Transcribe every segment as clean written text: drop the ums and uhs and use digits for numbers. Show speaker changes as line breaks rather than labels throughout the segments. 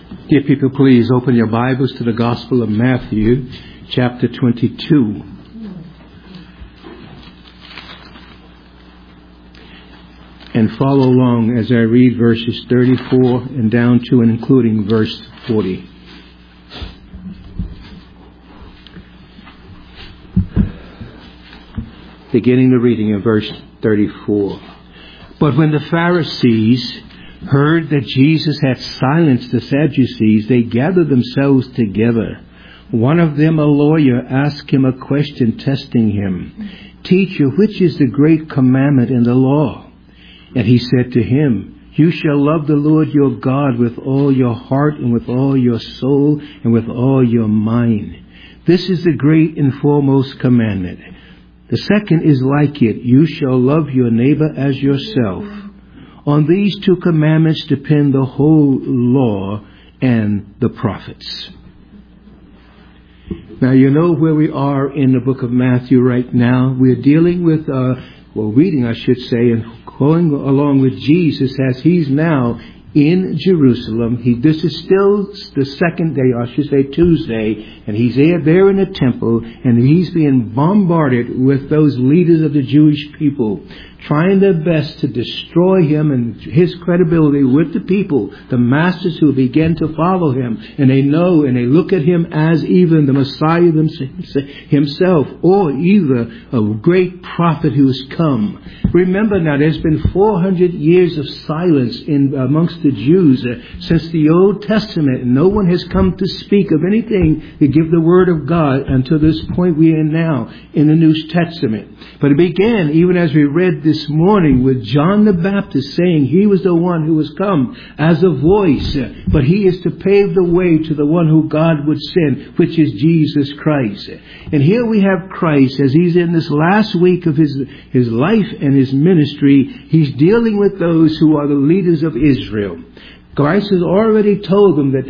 Dear people, please open your Bibles to the Gospel of Matthew, chapter 22. And follow along as I read verses 34 and down to and including verse 40. Beginning the reading in verse 34. But when the Pharisees heard that Jesus had silenced the Sadducees, they gathered themselves together. One of them, a lawyer, asked him a question, testing him. "Teacher, which is the great commandment in the law?" And he said to him, "You shall love the Lord your God with all your heart and with all your soul and with all your mind. This is the great and foremost commandment. The second is like it. You shall love your neighbor as yourself. On these two commandments depend the whole law and the prophets." Now, you know where we are in the book of Matthew right now. We're dealing with, reading, I should say, and going along with Jesus as he's now in Jerusalem. This is still the second day, or I should say Tuesday, and he's there in the temple, and he's being bombarded with those leaders of the Jewish people, trying their best to destroy him and his credibility with the people, the masters who begin to follow him. And they know and they look at him as even the Messiah himself, or either a great prophet who has come. Remember now, there's been 400 years of silence amongst the Jews since the Old Testament. No one has come to speak of anything to give the word of God until this point we are now in the New Testament. But it began, even as we read this morning, with John the Baptist saying he was the one who was come as a voice, but he is to pave the way to the one who God would send, which is Jesus Christ. And here we have Christ as he's in this last week of his life and his ministry. He's dealing with those who are the leaders of Israel. Christ has already told them that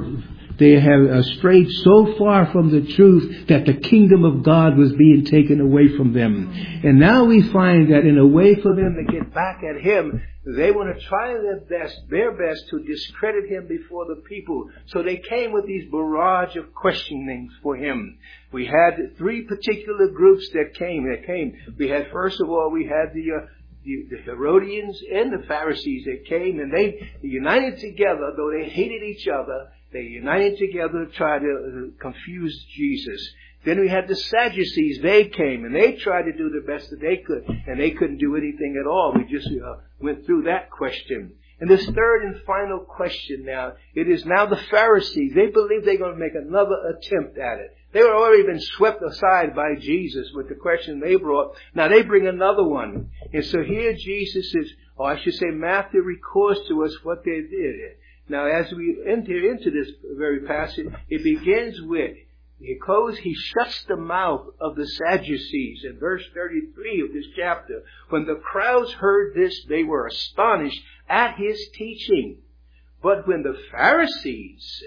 they have strayed so far from the truth that the kingdom of God was being taken away from them. And now we find that in a way for them to get back at him, they want to try their best to discredit him before the people. So they came with these barrage of questionings for him. We had three particular groups that came. We had, first of all, we had the Herodians and the Pharisees that came, and they united together, though they hated each other. They united together to try to confuse Jesus. Then we had the Sadducees. They came and they tried to do the best that they could, and they couldn't do anything at all. We just went through that question. And this third and final question now, it is now the Pharisees. They believe they're going to make another attempt at it. They were already been swept aside by Jesus with the question they brought. Now they bring another one. And so here Jesus is, or I should say Matthew records to us what they did. Now, as we enter into this very passage, it begins with, he shuts the mouth of the Sadducees in verse 33 of this chapter. When the crowds heard this, they were astonished at his teaching. But when the Pharisees,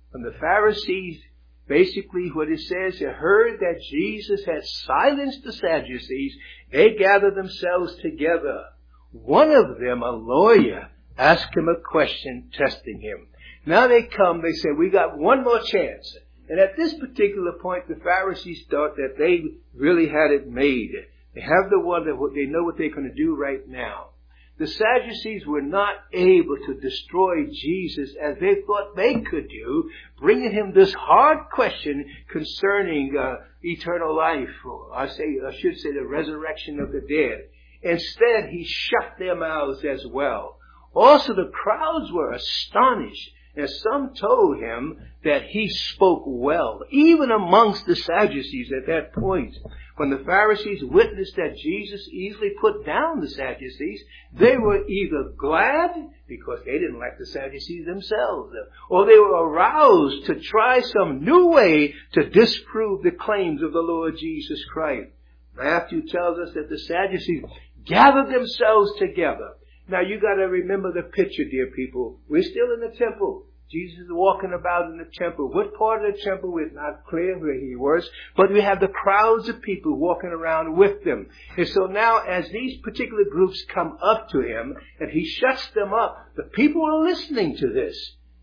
basically what it says, they heard that Jesus had silenced the Sadducees, they gathered themselves together. One of them, a lawyer, ask him a question, testing him. Now they come, they say, we got one more chance. And at this particular point, the Pharisees thought that they really had it made. They have the one that they know what they're going to do right now. The Sadducees were not able to destroy Jesus as they thought they could do, bringing him this hard question concerning eternal life, or I should say the resurrection of the dead. Instead, he shut their mouths as well. Also, the crowds were astonished, and some told him that he spoke well, even amongst the Sadducees at that point. When the Pharisees witnessed that Jesus easily put down the Sadducees, they were either glad, because they didn't like the Sadducees themselves, or they were aroused to try some new way to disprove the claims of the Lord Jesus Christ. Matthew tells us that the Sadducees gathered themselves together. Now, you got to remember the picture, dear people. We're still in the temple. Jesus is walking about in the temple. What part of the temple is not clear where he was, but we have the crowds of people walking around with them. And so now, as these particular groups come up to him and he shuts them up, the people are listening to this.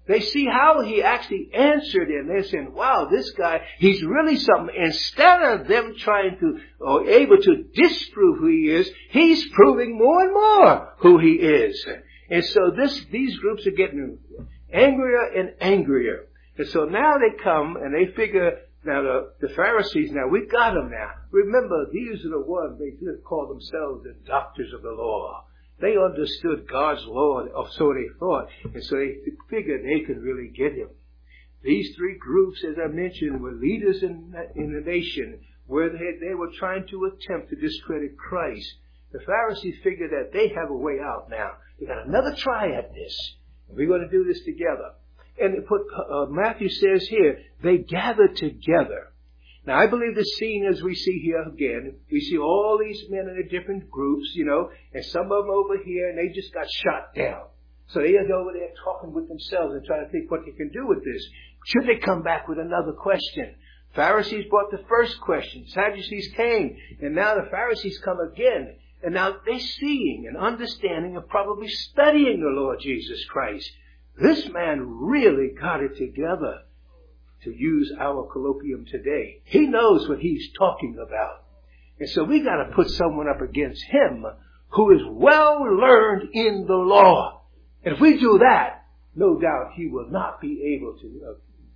They see how he actually answered it. And they're saying, wow, this guy, he's really something. Instead of them trying to, or able to disprove who he is, he's proving more and more who he is. And so these groups are getting angrier and angrier. And so now they come and they figure, now the Pharisees, now we got them now. Remember, these are the ones, they did call themselves the doctors of the law. They understood God's law, or so they thought, and so they figured they could really get him. These three groups, as I mentioned, were leaders in the nation, where they were trying to attempt to discredit Christ. The Pharisees figured that they have a way out now. They got another try at this. We're going to do this together. And Matthew says here, they gathered together. Now, I believe the scene as we see here again, we see all these men in the different groups, and some of them over here, and they just got shot down. So they are over there talking with themselves and trying to think what they can do with this. Should they come back with another question? Pharisees brought the first question. Sadducees came, and now the Pharisees come again. And now they're seeing and understanding and probably studying the Lord Jesus Christ. This man really got it together. To use our colloquium today, he knows what he's talking about. And so we got to put someone up against him who is well learned in the law. And if we do that, no doubt he will not be able to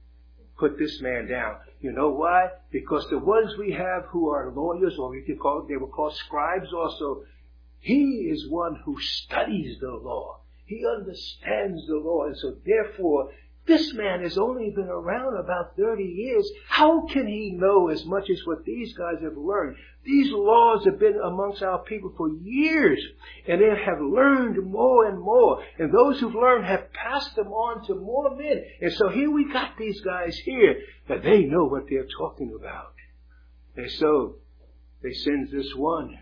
put this man down. You know why? Because the ones we have who are lawyers, or they were called scribes also, he is one who studies the law. He understands the law. And so therefore, this man has only been around about 30 years. How can he know as much as what these guys have learned? These laws have been amongst our people for years, and they have learned more and more. And those who've learned have passed them on to more men. And so here we got these guys here, that they know what they're talking about. And so they send this one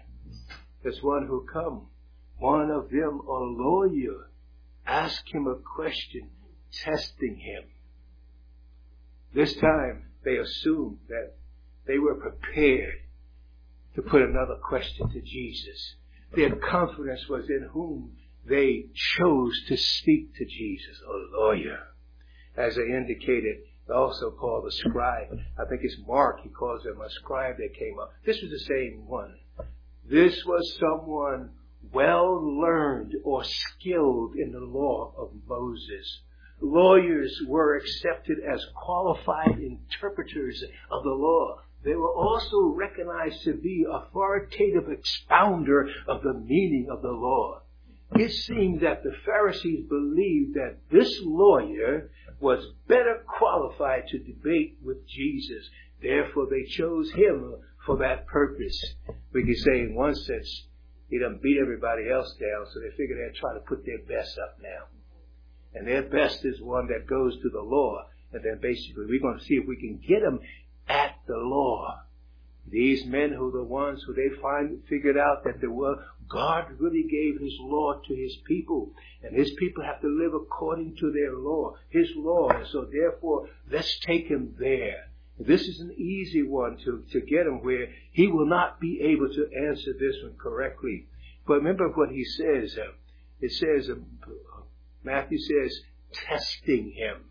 who come. One of them, a lawyer, ask him a question, testing him. This time, they assumed that they were prepared to put another question to Jesus. Their confidence was in whom they chose to speak to Jesus, a lawyer. As I indicated, also called a scribe. I think it's Mark, he calls him a scribe that came up. This was the same one. This was someone well learned or skilled in the law of Moses. Lawyers were accepted as qualified interpreters of the law. They were also recognized to be authoritative expounder of the meaning of the law. It seemed that the Pharisees believed that this lawyer was better qualified to debate with Jesus. Therefore, they chose him for that purpose. We could say in one sense, he done beat everybody else down, so they figured they'd try to put their best up now. And their best is one that goes to the law. And then basically we're going to see if we can get them at the law. These men who are the ones who they figured out that God really gave his law to his people. And his people have to live according to their law, his law. And so therefore, let's take him there. This is an easy one to get him where he will not be able to answer this one correctly. But remember what he says. It says, Matthew says, testing him.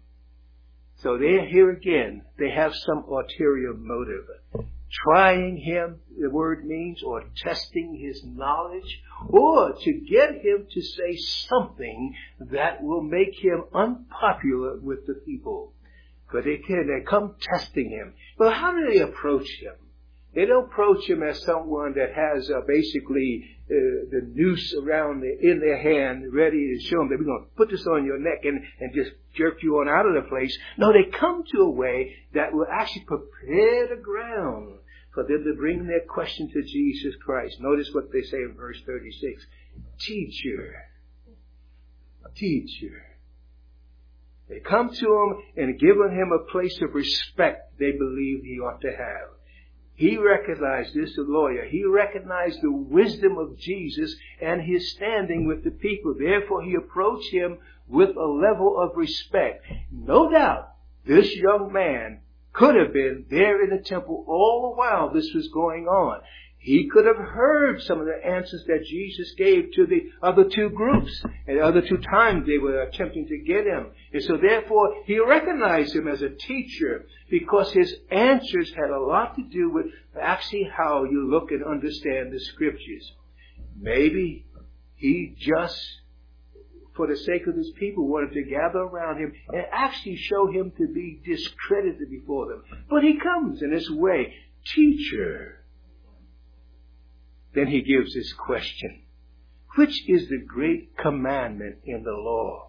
So there, here again, they have some ulterior motive. Trying him, the word means, or testing his knowledge, or to get him to say something that will make him unpopular with the people. But they come testing him. Well, how do they approach him? They don't approach him as someone that has basically the noose around in their hand, ready to show them that we're going to put this on your neck and just jerk you on out of the place. No, they come to a way that will actually prepare the ground for them to bring their question to Jesus Christ. Notice what they say in verse 36. Teacher. They come to him and given him a place of respect they believe he ought to have. He recognized this, the lawyer. He recognized the wisdom of Jesus and his standing with the people. Therefore, he approached him with a level of respect. No doubt, this young man could have been there in the temple all the while this was going on. He could have heard some of the answers that Jesus gave to the other two groups. And the other two times they were attempting to get him. And so therefore, he recognized him as a teacher because his answers had a lot to do with actually how you look and understand the scriptures. Maybe he just, for the sake of his people, wanted to gather around him and actually show him to be discredited before them. But he comes in this way, teacher. Then he gives this question. Which is the great commandment in the law?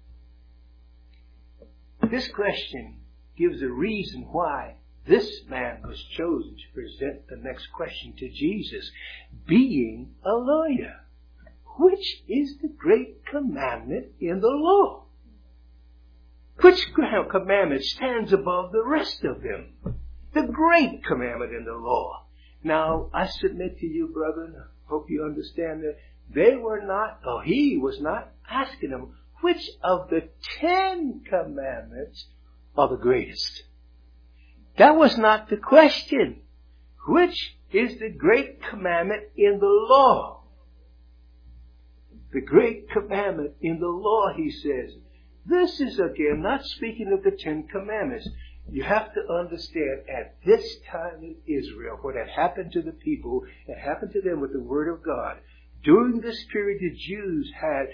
This question gives a reason why this man was chosen to present the next question to Jesus, being a lawyer. Which is the great commandment in the law? Which commandment stands above the rest of them? The great commandment in the law. Now, I submit to you, brethren, I hope you understand that he was not asking them which of the 10 commandments are the greatest. That was not the question. Which is the great commandment in the law? The great commandment in the law, he says. This is, again, not speaking of the 10 commandments. You have to understand, at this time in Israel, what had happened to the people, it happened to them with the Word of God. During this period, the Jews had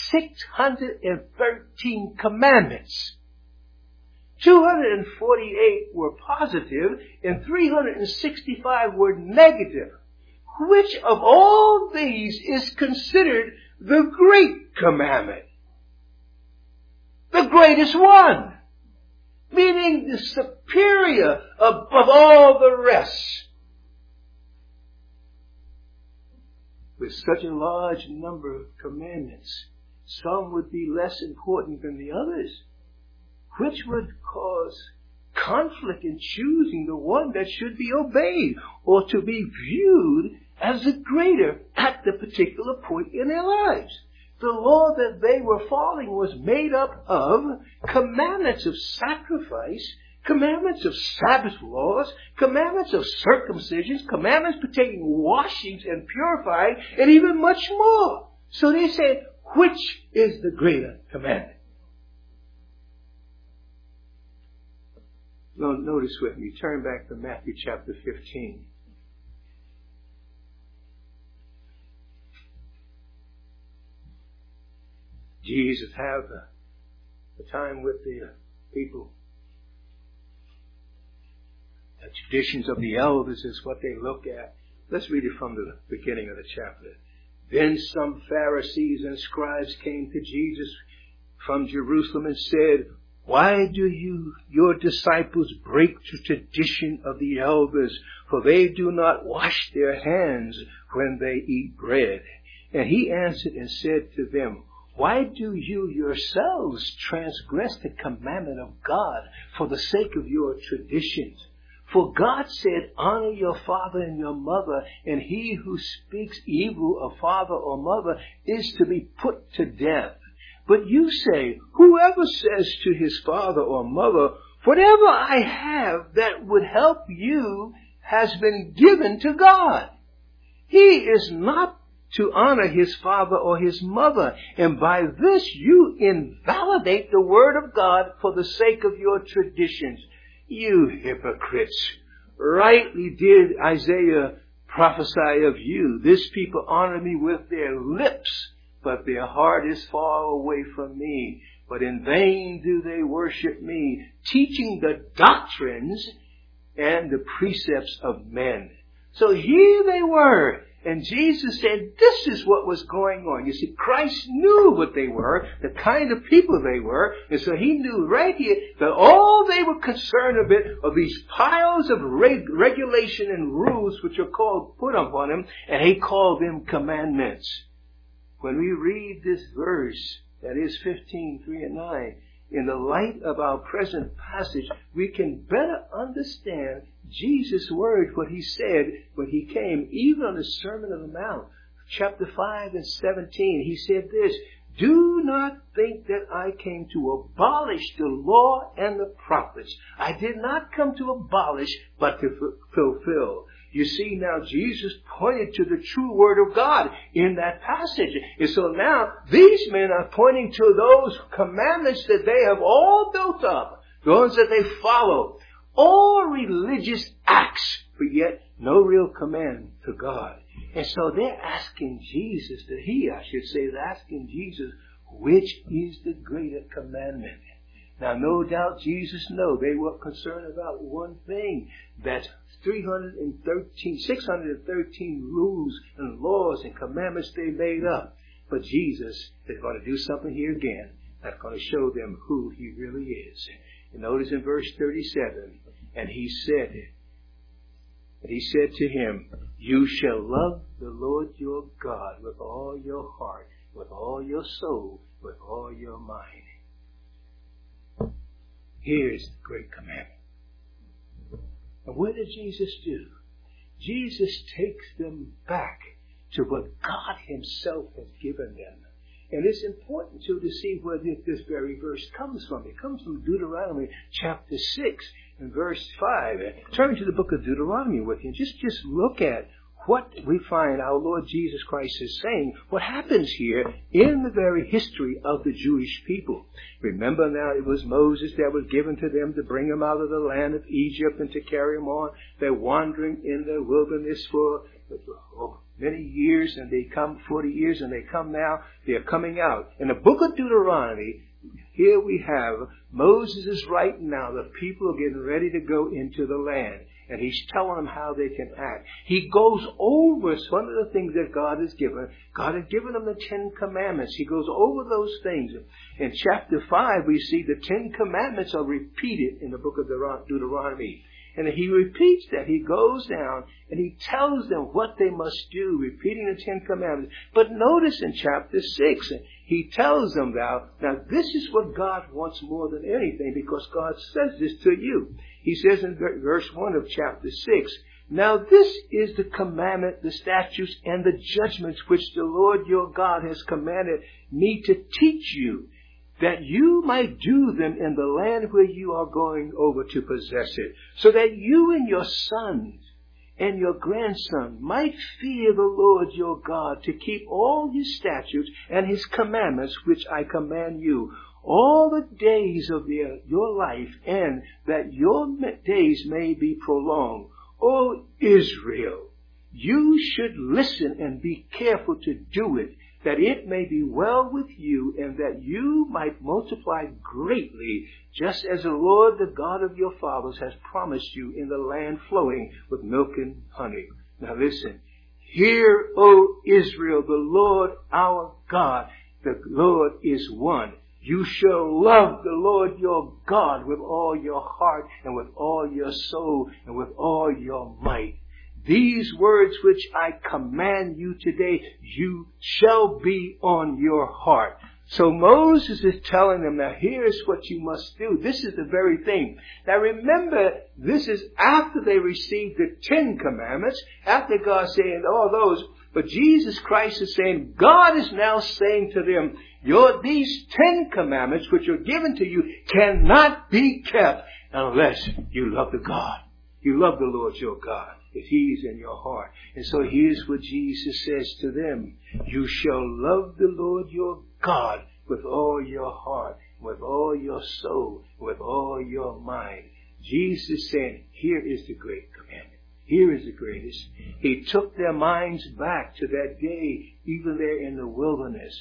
613 commandments. 248 were positive, and 365 were negative. Which of all these is considered the great commandment? The greatest one. Meaning the superior above all the rest. With such a large number of commandments, some would be less important than the others, which would cause conflict in choosing the one that should be obeyed or to be viewed as the greater at the particular point in their lives. The law that they were following was made up of commandments of sacrifice, commandments of Sabbath laws, commandments of circumcisions, commandments pertaining washings and purifying, and even much more. So they said, which is the greater commandment? Now, notice with me, turn back to Matthew chapter 15. Jesus had the time with the people. The traditions of the elders is what they look at. Let's read it from the beginning of the chapter. Then some Pharisees and scribes came to Jesus from Jerusalem and said, why do your disciples break the tradition of the elders? For they do not wash their hands when they eat bread. And he answered and said to them, why do you yourselves transgress the commandment of God for the sake of your traditions? For God said, honor your father and your mother, and he who speaks evil of father or mother is to be put to death. But you say, whoever says to his father or mother, whatever I have that would help you has been given to God. He is not to honor his father or his mother, and by this you invalidate the word of God for the sake of your traditions. You hypocrites! Rightly did Isaiah prophesy of you. This people honor me with their lips, but their heart is far away from me. But in vain do they worship me, teaching the doctrines and the precepts of men. So here they were. And Jesus said, this is what was going on. You see, Christ knew what they were, the kind of people they were. And so he knew right here that all they were concerned about are these piles of regulation and rules which are called put upon him. And he called them commandments. When we read this verse, that is 15, 3 and 9, in the light of our present passage, we can better understand Jesus' word, what he said when he came, even on the Sermon on the Mount, chapter 5 and 17. He said this, do not think that I came to abolish the law and the prophets. I did not come to abolish, but to fulfill. You see, now Jesus pointed to the true Word of God in that passage. And so now these men are pointing to those commandments that they have all built up, those that they follow. All religious acts, but yet no real command to God. And so they're asking Jesus, they're asking Jesus, which is the greater commandment? Now, no doubt Jesus knew they were concerned about one thing. That's 613 rules and laws and commandments they made up. But Jesus is going to do something here again that's going to show them who He really is. And notice in verse 37, and He said to him, you shall love the Lord your God with all your heart, with all your soul, with all your mind. Here's the great commandment. And what did Jesus do? Jesus takes them back to what God Himself has given them. And it's important to see where this very verse comes from. It comes from Deuteronomy chapter 6 and verse 5. Turn to the book of Deuteronomy with you. Just look at what we find our Lord Jesus Christ is saying, what happens here in the very history of the Jewish people. Remember now, it was Moses that was given to them to bring them out of the land of Egypt and to carry them on. They're wandering in the wilderness for many years, and they come 40 years, and they come now, they're coming out. In the book of Deuteronomy, here we have Moses is writing now, the people are getting ready to go into the land. And he's telling them how they can act. He goes over one of the things that God has given. God has given them the 10 Commandments. He goes over those things. In chapter 5, we see the 10 Commandments are repeated in the book of Deuteronomy. And he repeats that. He goes down and he tells them what they must do, repeating the 10 Commandments. But notice in chapter 6, he tells them now this is what God wants more than anything, because God says this to you. He says in verse 1 of chapter 6, now this is the commandment, the statutes, and the judgments which the Lord your God has commanded me to teach you, that you might do them in the land where you are going over to possess it, so that you and your sons and your grandson might fear the Lord your God, to keep all His statutes and His commandments which I command you all the days of your life, and that your days may be prolonged. O Israel, you should listen and be careful to do it, that it may be well with you, and that you might multiply greatly, just as the Lord, the God of your fathers, has promised you in the land flowing with milk and honey. Now listen, hear, O Israel, the Lord our God, the Lord is one. You shall love the Lord your God with all your heart and with all your soul and with all your might. These words which I command you today, you shall be on your heart. So Moses is telling them, now here's what you must do. This is the very thing. Now remember, this is after they received the 10 Commandments, after God saying all those. But Jesus Christ is saying, God is now saying to them, these 10 Commandments which are given to you cannot be kept unless you love the God. You love the Lord your God, if He's in your heart. And so here's what Jesus says to them. You shall love the Lord your God with all your heart, with all your soul, with all your mind. Jesus said, here is the great commandment. Here is the greatest. He took their minds back to that day, even there in the wilderness.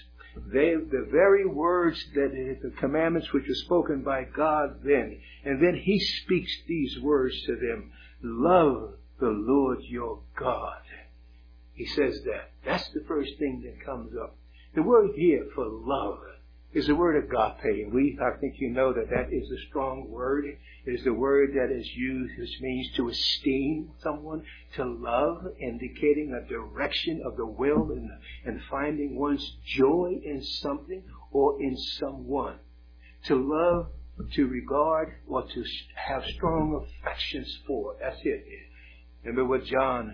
The very words that the commandments which were spoken by God then. And then He speaks these words to them. Love the Lord your God. He says that. That's the first thing that comes up. The word here for love is the word agape. And I think you know that is a strong word. It is the word that is used, which means to esteem someone, to love, indicating a direction of the will and finding one's joy in something or in someone. To love, to regard, or to have strong affections for. That's it. Remember what John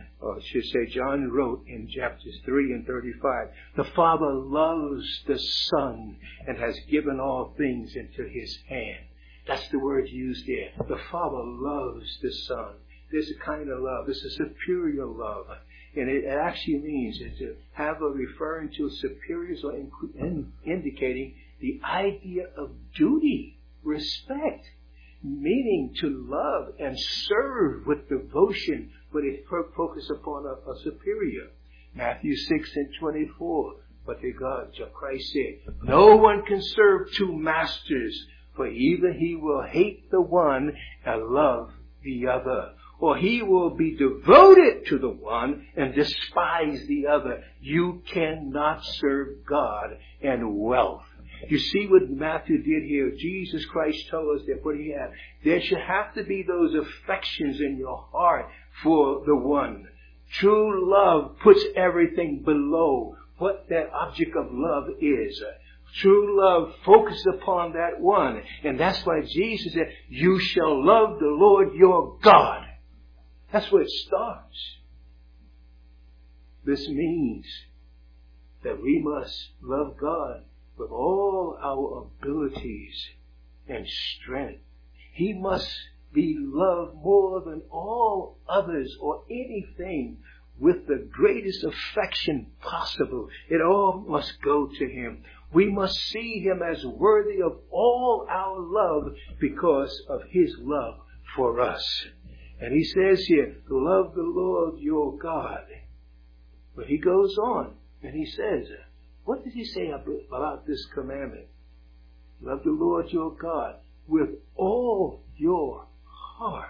wrote in chapters 3 and 35. The Father loves the Son and has given all things into His hand. That's the word used there. The Father loves the Son. There's a kind of love. It's a superior love. And it actually means to have a referring to superiors or indicating the idea of duty, respect, meaning to love and serve with devotion, but it focus upon a superior. Matthew 6:24. But the God, Christ said, no one can serve two masters, for either he will hate the one and love the other, or he will be devoted to the one and despise the other. You cannot serve God and wealth. You see what Matthew did here? Jesus Christ told us that what he had, there should have to be those affections in your heart for the one. True love puts everything below what that object of love is. True love focuses upon that one. And that's why Jesus said, you shall love the Lord your God. That's where it starts. This means that we must love God with all our abilities and strength. He must be loved more than all others or anything, with the greatest affection possible. It all must go to him. We must see him as worthy of all our love because of his love for us. And he says here, love the Lord your God. But he goes on and he says, what does he say about this commandment? Love the Lord your God with all your heart.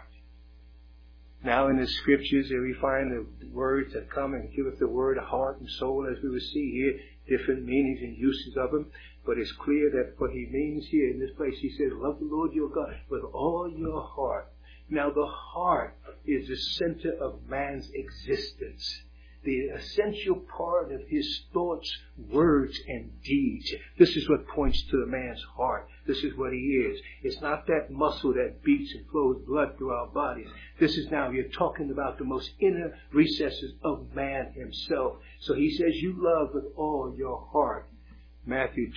Now in the scriptures we find the words that come and give us the word heart and soul, as we will see here, different meanings and uses of them. But it's clear that what he means here in this place, he says, love the Lord your God with all your heart. Now the heart is the center of man's existence, the essential part of his thoughts, words, and deeds. This is what points to the man's heart. This is what he is. It's not that muscle that beats and flows blood through our bodies. This is now, you're talking about the most inner recesses of man himself. So he says, you love with all your heart. Matthew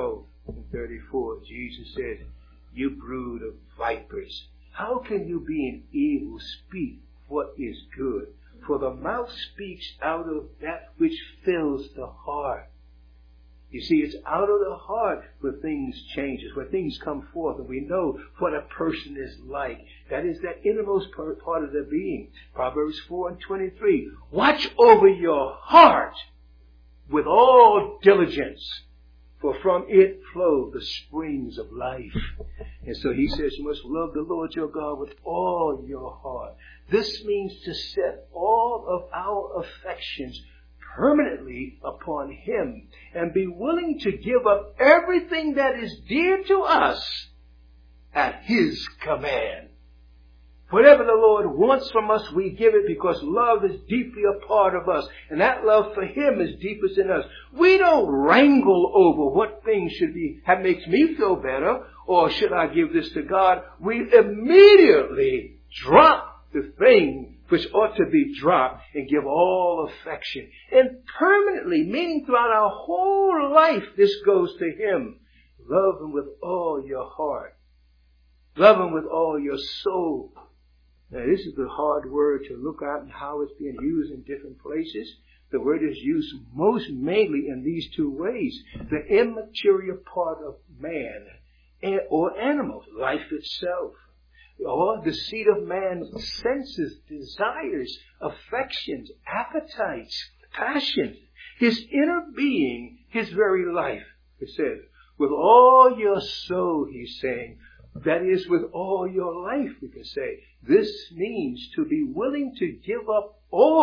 12:34, Jesus says, you brood of vipers, how can you being evil speak what is good? For the mouth speaks out of that which fills the heart. You see, it's out of the heart where things changes, where things come forth, and we know what a person is like. That is that innermost part of their being. Proverbs 4:23. Watch over your heart with all diligence, for from it flow the springs of life. And so he says you must love the Lord your God with all your heart. This means to set all of our affections permanently upon him and be willing to give up everything that is dear to us at his command. Whatever the Lord wants from us, we give it because love is deeply a part of us. And that love for him is deepest in us. We don't wrangle over what things should be, that makes me feel better, or should I give this to God? We immediately drop the thing which ought to be dropped and give all affection. And permanently, meaning throughout our whole life, this goes to him. Love him with all your heart. Love him with all your soul. Now, this is the hard word to look at and how it's being used in different places. The word is used most mainly in these two ways. The immaterial part of man or animals, life itself, or the seed of man's senses, desires, affections, appetites, passions, his inner being, his very life. It says, with all your soul, he's saying, that is, with all your life, we can say. This means to be willing to give up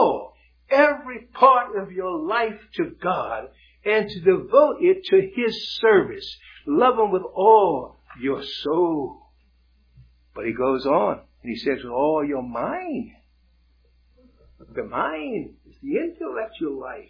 every part of your life to God and to devote it to his service. Love him with all your soul. But he goes on and he says with all your mind. The mind is the intellectual life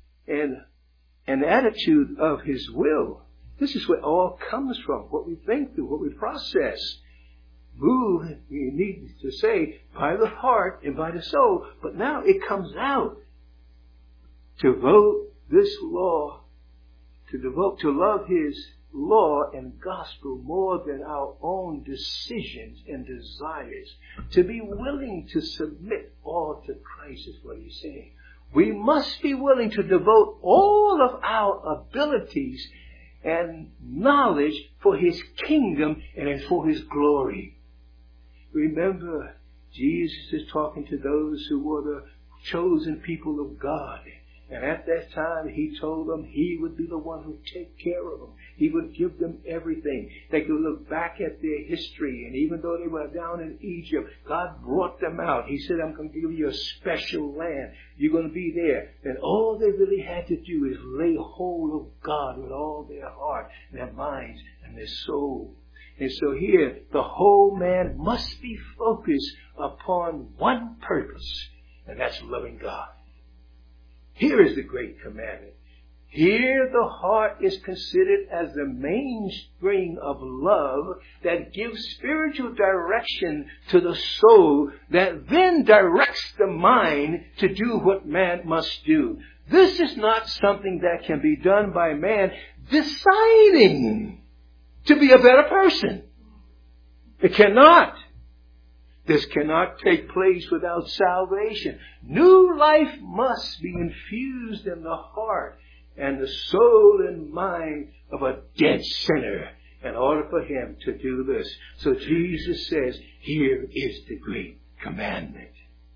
and the attitude of his will. This is where it all comes from, what we think through, what we process. Move, we need to say, by the heart and by the soul. But now it comes out. To vote this law, to love his law and gospel more than our own decisions and desires. To be willing to submit all to Christ is what he's saying. We must be willing to devote all of our abilities and knowledge for his kingdom and for his glory. Remember, Jesus is talking to those who were the chosen people of God. And at that time, he told them he would be the one who would take care of them. He would give them everything. They could look back at their history. And even though they were down in Egypt, God brought them out. He said, I'm going to give you a special land. You're going to be there. And all they really had to do is lay hold of God with all their heart, their minds, and their soul. And so here, the whole man must be focused upon one purpose, and that's loving God. Here is the great commandment. Here the heart is considered as the mainspring of love that gives spiritual direction to the soul, that then directs the mind to do what man must do. This is not something that can be done by man deciding to be a better person. It cannot. This cannot take place without salvation. New life must be infused in the heart and the soul and mind of a dead sinner in order for him to do this. So Jesus says, here is the great commandment.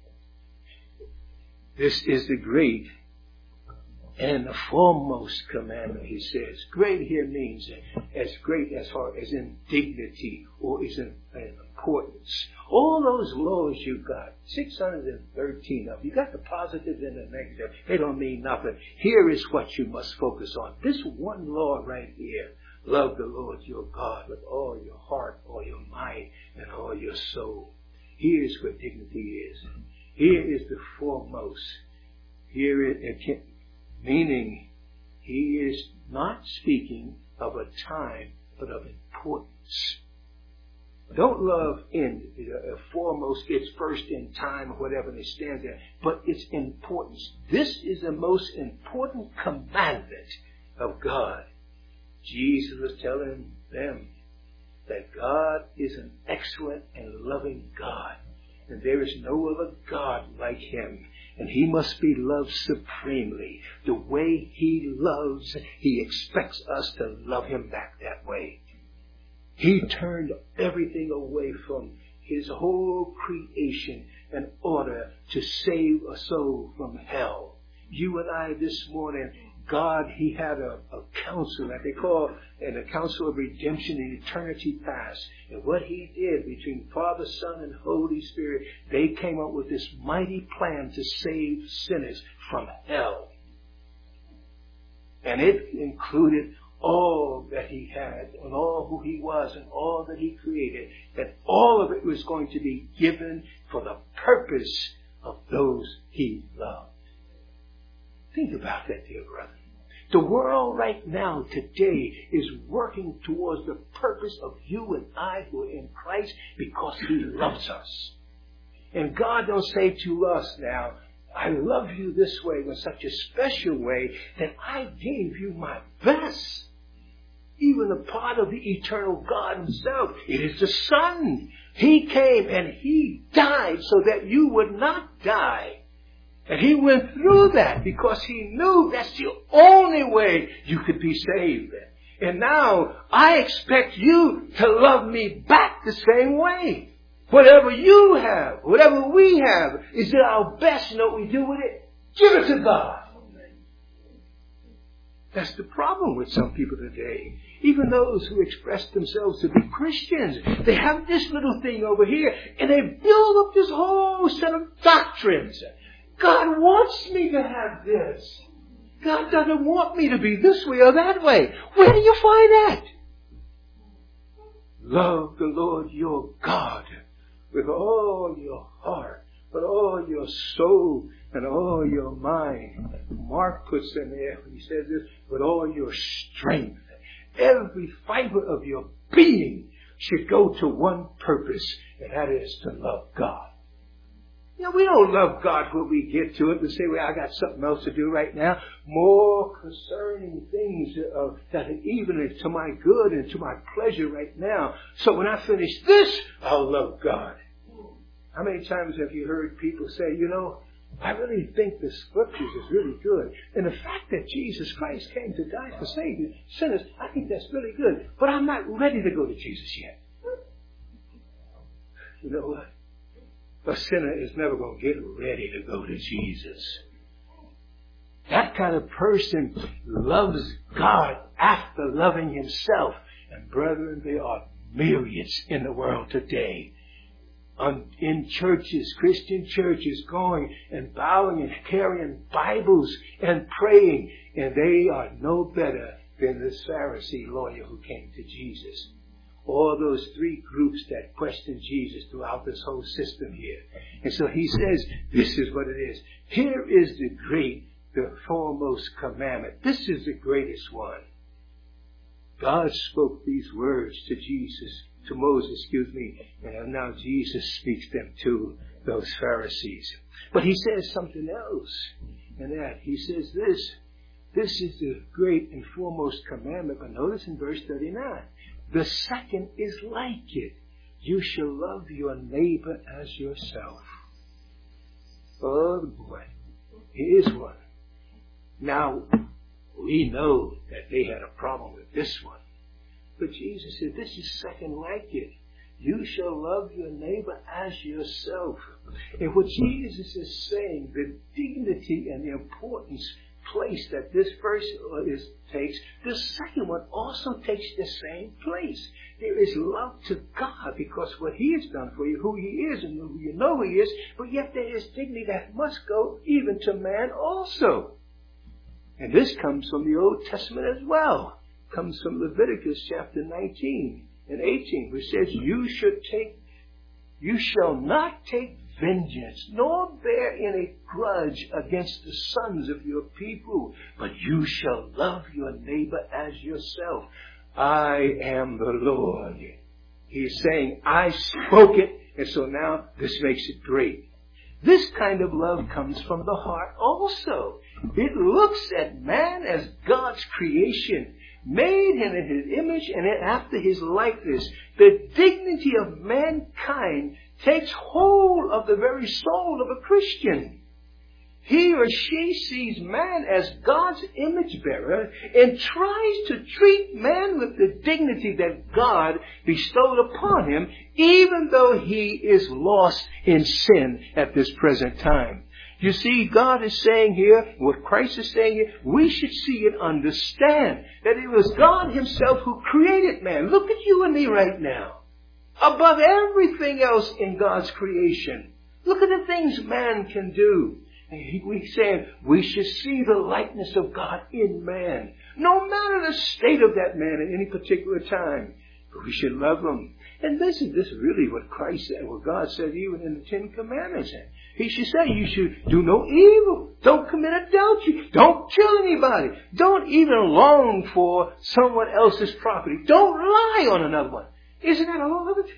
This is the great and the foremost commandment, he says. Great here means as great as far as in dignity or is in importance. All those laws you got, 613 of them, you got the positive and the negative. They don't mean nothing. Here is what you must focus on. This one law right here. Love the Lord your God with all your heart, all your mind, and all your soul. Here's what dignity is. Here is the foremost. Here meaning he is not speaking of a time, but of importance. Don't love in foremost, it's first in time or whatever they stand there, but it's importance. This is the most important commandment of God. Jesus was telling them that God is an excellent and loving God, and there is no other God like him. And he must be loved supremely. The way he loves, he expects us to love him back that way. He turned everything away from his whole creation in order to save a soul from hell. You and I this morning, God, he had a council that they call a council of redemption in eternity past. And what he did between Father, Son, and Holy Spirit, they came up with this mighty plan to save sinners from hell. And it included all that he had and all who he was and all that he created. That all of it was going to be given for the purpose of those he loved. Think about that, dear brother. The world right now, today, is working towards the purpose of you and I who are in Christ because he loves us. And God don't say to us now, I love you this way in such a special way that I gave you my best. Even a part of the eternal God himself. It is the Son. He came and he died so that you would not die. And he went through that because he knew that's the only way you could be saved. And now I expect you to love me back the same way. Whatever you have, whatever we have, is it our best? You know what we do with it? Give it to God. That's the problem with some people today. Even those who express themselves to be Christians, they have this little thing over here and they build up this whole set of doctrines. God wants me to have this. God doesn't want me to be this way or that way. Where do you find that? Love the Lord your God with all your heart, with all your soul, and all your mind. Mark puts in there, he says this, with all your strength. Every fiber of your being should go to one purpose, and that is to love God. You know, we don't love God when we get to it and say, well, I got something else to do right now. More concerning things that are even to my good and to my pleasure right now. So when I finish this, I'll love God. How many times have you heard people say, you know, I really think the scriptures is really good. And the fact that Jesus Christ came to die for sinners, I think that's really good. But I'm not ready to go to Jesus yet. You know what? A sinner is never going to get ready to go to Jesus. That kind of person loves God after loving himself. And brethren, there are myriads in the world today. In churches, Christian churches, going and bowing and carrying Bibles and praying. And they are no better than this Pharisee lawyer who came to Jesus. All those three groups that question Jesus throughout this whole system here. And so he says, this is what it is. Here is the foremost commandment. This is the greatest one. God spoke these words to Moses, and now Jesus speaks them to those Pharisees. But he says something else in that. He says this is the great and foremost commandment. But notice in verse 39, the second is like it. You shall love your neighbor as yourself. Oh boy, here's one. Now, we know that they had a problem with this one. But Jesus said, this is second like it. You shall love your neighbor as yourself. And what Jesus is saying, the dignity and the importance place that this verse takes, the second one also takes the same place. There is love to God because what he has done for you, who he is and who you know he is, but yet there is dignity that must go even to man also. And this comes from the Old Testament as well. It comes from Leviticus chapter 19 and 18, which says, you shall not take vengeance, nor bear any grudge against the sons of your people, but you shall love your neighbor as yourself. I am the Lord. He's saying, I spoke it, and so now this makes it great. This kind of love comes from the heart also. It looks at man as God's creation, made him in his image and after his likeness. The dignity of mankind takes hold of the very soul of a Christian. He or she sees man as God's image bearer and tries to treat man with the dignity that God bestowed upon him, even though he is lost in sin at this present time. You see, God is saying here, what Christ is saying here, we should see and understand that it was God himself who created man. Look at you and me right now. Above everything else in God's creation. Look at the things man can do. We say we should see the likeness of God in man, no matter the state of that man at any particular time. But we should love him. And this is really what Christ said, what God said even in the Ten Commandments. He should say you should do no evil. Don't commit adultery. Don't kill anybody. Don't even long for someone else's property. Don't lie on another one. Isn't that all of it?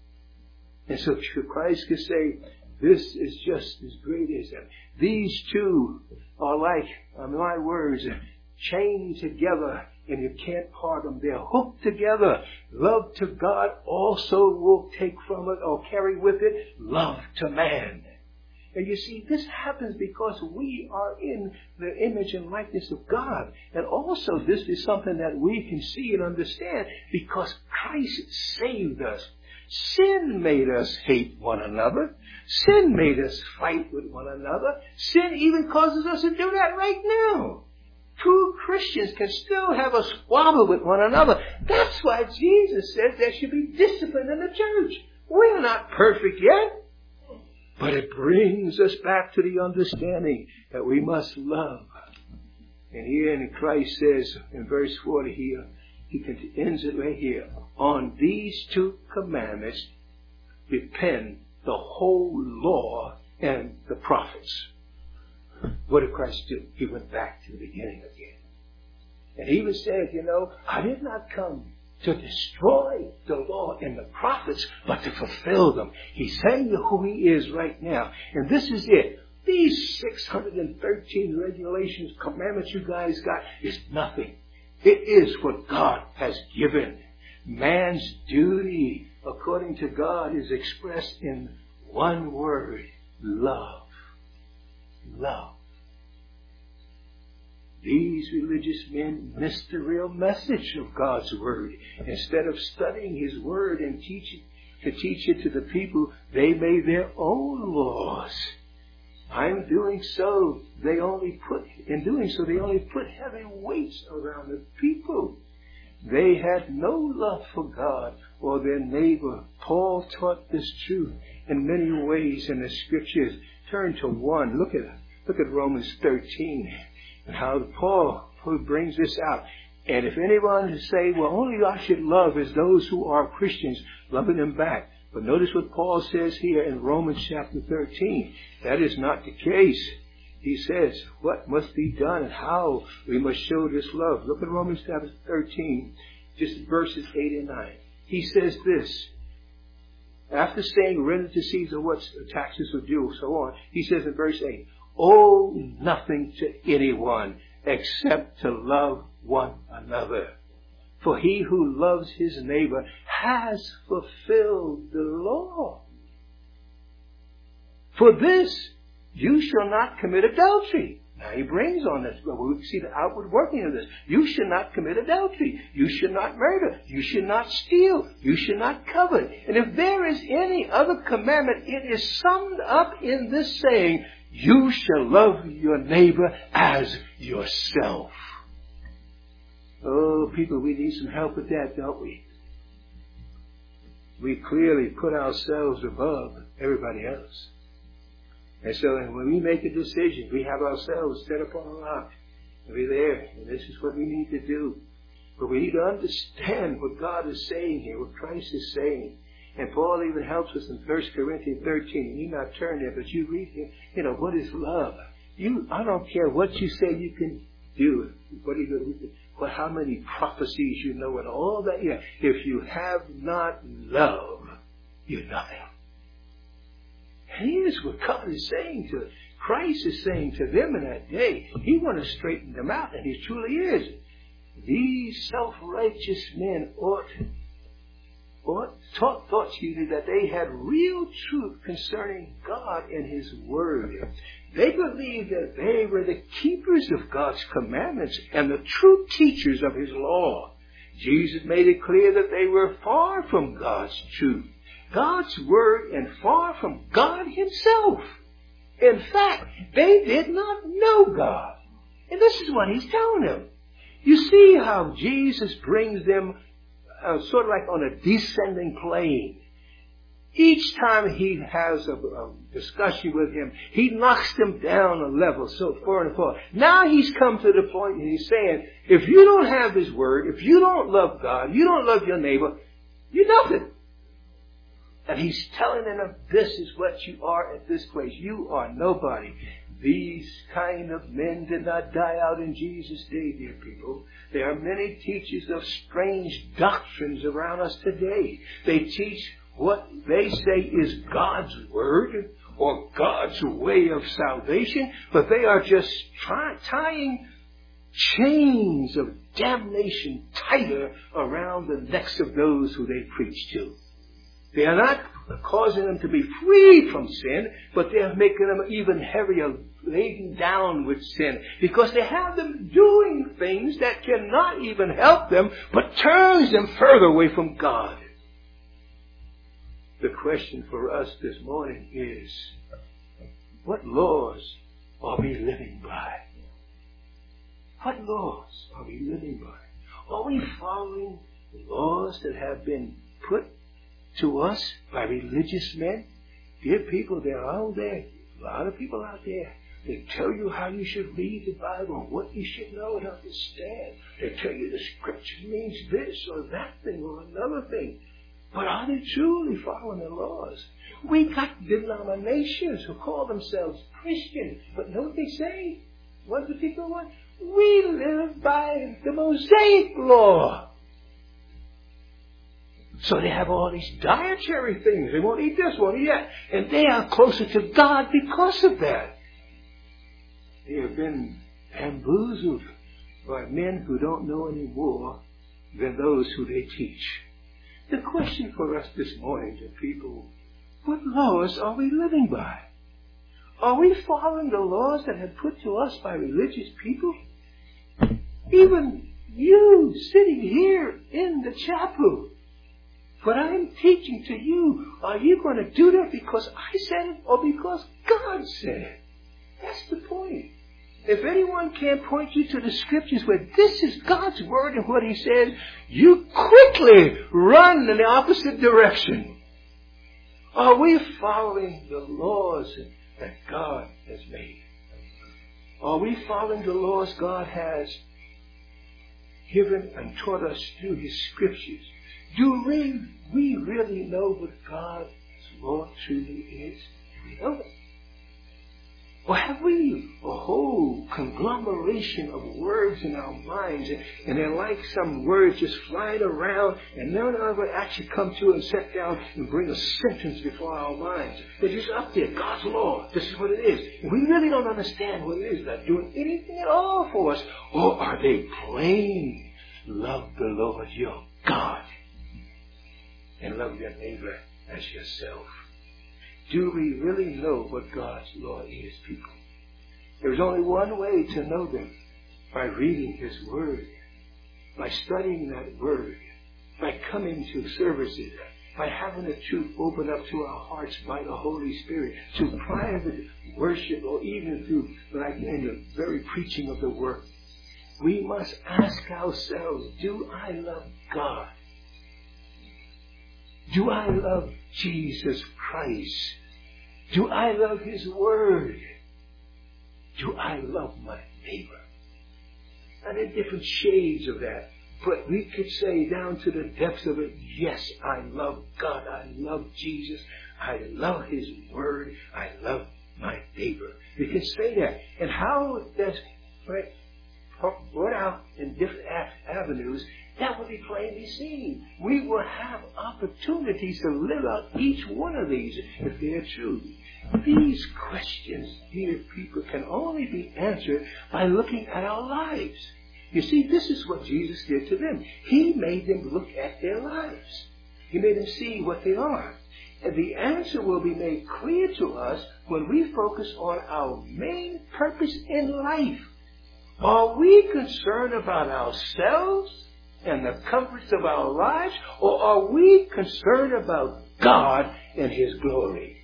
And so Christ could say, this is just as great as that. These two are like, my words, chained together, and you can't part them. They're hooked together. Love to God also will take from it or carry with it love to man. And you see, this happens because we are in the image and likeness of God. And also this is something that we can see and understand because Christ saved us. Sin made us hate one another. Sin made us fight with one another. Sin even causes us to do that right now. True Christians can still have a squabble with one another. That's why Jesus says there should be discipline in the church. We're not perfect yet. But it brings us back to the understanding that we must love. And here in Christ says in verse 40 here, he ends it right here. On these two commandments depend the whole law and the prophets. What did Christ do? He went back to the beginning again. And he even said, I did not come to destroy the law and the prophets, but to fulfill them. He's telling you who he is right now. And this is it. These 613 regulations, commandments you guys got is nothing. It is what God has given. Man's duty, according to God, is expressed in one word: love. Love. These religious men missed the real message of God's Word. Instead of studying His Word and teach it to the people, they made their own laws. In doing so, they only put heavy weights around the people. They had no love for God or their neighbor. Paul taught this truth in many ways in the Scriptures. Turn to one. Look at Romans 13 and how Paul brings this out. And if anyone say, well, only I should love is those who are Christians, loving them back. But notice what Paul says here in Romans chapter 13. That is not the case. He says what must be done and how we must show this love. Look at Romans chapter 13, just verses 8 and 9. He says this. After saying, render to Caesar what taxes are due, so on, he says in verse 8, owe nothing to anyone except to love one another. For he who loves his neighbor has fulfilled the law. For this, you shall not commit adultery. Now he brings on this, but we see the outward working of this. You should not commit adultery. You should not murder. You should not steal. You should not covet. And if there is any other commandment, it is summed up in this saying, you shall love your neighbor as yourself. Oh, people, we need some help with that, don't we? We clearly put ourselves above everybody else. And so when we make a decision, we have ourselves set upon a rock. And we're there. And this is what we need to do. But we need to understand what God is saying here, what Christ is saying. And Paul even helps us in 1 Corinthians 13. You need not turn there, but you read here, what is love? I don't care what you say you can do. But how many prophecies you know and all that. Yeah. If you have not love, you're nothing. And here's what God is saying to Christ is saying to them in that day. He wants to straighten them out, and He truly is. These self-righteous men taught you that they had real truth concerning God and His Word. They believed that they were the keepers of God's commandments and the true teachers of His law. Jesus made it clear that they were far from God's truth, God's Word, and far from God Himself. In fact, they did not know God. And this is what He's telling them. You see how Jesus brings them sort of like on a descending plane. Each time He has a discussion with him, He knocks them down a level, so far and far. Now He's come to the point and He's saying, if you don't have His Word, if you don't love God, you don't love your neighbor, you're nothing. And He's telling them, this is what you are at this place. You are nobody. These kind of men did not die out in Jesus' day, dear people. There are many teachers of strange doctrines around us today. They teach what they say is God's Word or God's way of salvation, but they are just tying chains of damnation tighter around the necks of those who they preach to. They are not causing them to be free from sin, but they are making them even heavier, laden down with sin, because they have them doing things that cannot even help them, but turns them further away from God. The question for us this morning is, what laws are we living by? What laws are we living by? Are we following laws that have been put to us by religious men? Dear people, there are a lot of people out there. They tell you how you should read the Bible, what you should know and understand. They tell you the Scripture means this or that thing or another thing. But are they truly following the laws? We got denominations who call themselves Christian, but know what they say? What do people want? We live by the Mosaic law. So they have all these dietary things. They won't eat this, won't eat that. And they are closer to God because of that. They have been bamboozled by men who don't know any more than those who they teach. The question for us this morning to people, what laws are we living by? Are we following the laws that have put to us by religious people? Even you sitting here in the chapel, what I'm teaching to you, are you going to do that because I said it or because God said it? That's the point. If anyone can't point you to the scriptures where this is God's word and what he says, you quickly run in the opposite direction. Are we following the laws that God has made? Are we following the laws God has given and taught us through his scriptures? Do we really know what God's law truly is? Do we know it? Or have we a whole conglomeration of words in our minds, and they're like some words just flying around, and none of it actually come to and sit down and bring a sentence before our minds? They're just up there, God's law, this is what it is. And we really don't understand what it is. They're not doing anything at all for us. Or are they plain, love the Lord your God and love your neighbor as yourself? Do we really know what God's law is, people? There's only one way to know them, by reading his word, by studying that word, by coming to services, by having the truth open up to our hearts by the Holy Spirit, to private worship, or even through, like in the very preaching of the word. We must ask ourselves, do I love God? Do I love Jesus Christ? Do I love his word? Do I love my neighbor? And there are different shades of that. But we could say down to the depths of it, yes, I love God. I love Jesus. I love his word. I love my neighbor. We can say that. And how that's brought out in different avenues, that will be plainly seen. We will have opportunities to live out each one of these if they are true. These questions, dear people, can only be answered by looking at our lives. You see, this is what Jesus did to them. He made them look at their lives. He made them see what they are. And the answer will be made clear to us when we focus on our main purpose in life. Are we concerned about ourselves and the comforts of our lives, or are we concerned about God and his glory?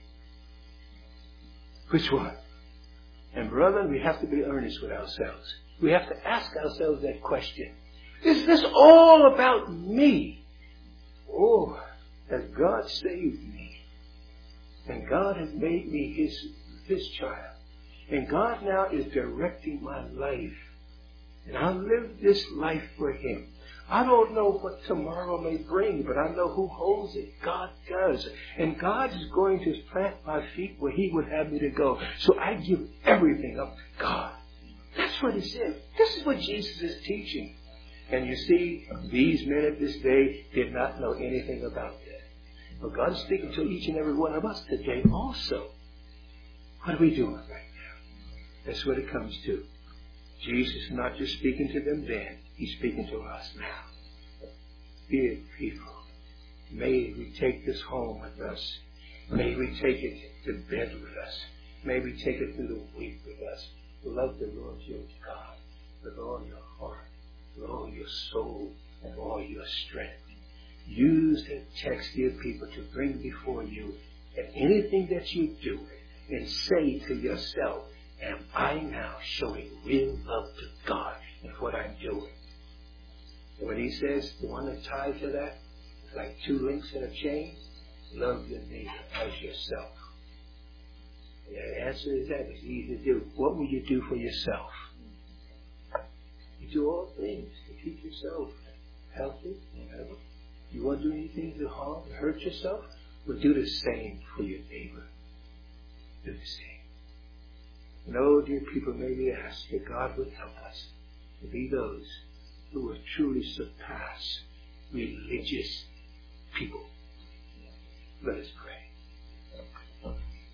Which one? And brethren, we have to be earnest with ourselves. We have to ask ourselves that question. Is this all about me? Oh, has God saved me? And God has made me his child. And God now is directing my life. And I live this life for him. I don't know what tomorrow may bring, but I know who holds it. God does. And God is going to plant my feet where he would have me to go. So I give everything up to God. That's what he said. This is what Jesus is teaching. And you see, these men at this day did not know anything about that. But God is speaking to each and every one of us today also. What are we doing right now? That's what it comes to. Jesus is not just speaking to them then. He's speaking to us now. Dear people, may we take this home with us. May we take it to bed with us. May we take it through the week with us. Love the Lord your God with all your heart, with all your soul, and all your strength. Use the text, dear people, to bring before you that anything that you do and say to yourself, am I now showing real love to God in what I'm doing? And when he says the one that ties to that, it's like two links in a chain, love your neighbor as yourself. And the answer is that it's easy to do. What will you do for yourself? You do all things to keep yourself healthy, whatever. You want to do anything to harm, to hurt yourself? Well, do the same for your neighbor. Do the same. No, dear people, may we ask that God would help us to be those who will truly surpass religious people. Let us pray.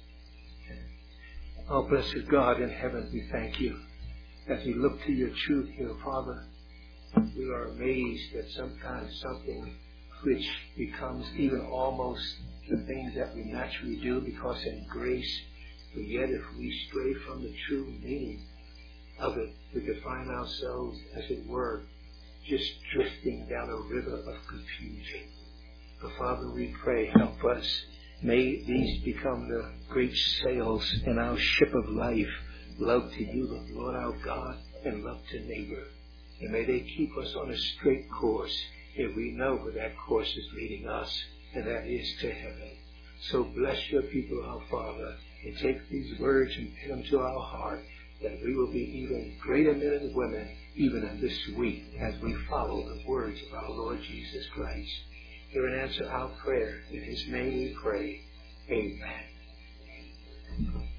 Oh, blessed God in heaven, we thank you. As we look to your truth here, Father, we are amazed that sometimes something which becomes even almost the things that we naturally do because in grace, but yet if we stray from the true meaning of it, we could find ourselves, as it were, just drifting down a river of confusion. But Father, we pray, help us. May these become the great sails in our ship of life, love to you, the Lord our God, and love to neighbor. And may they keep us on a straight course if we know where that course is leading us, and that is to heaven. So bless your people, our Father, and take these words and put them to our heart, that we will be even greater men and women, even in this week, as we follow the words of our Lord Jesus Christ. Hear and answer our prayer. In his name we pray. Amen.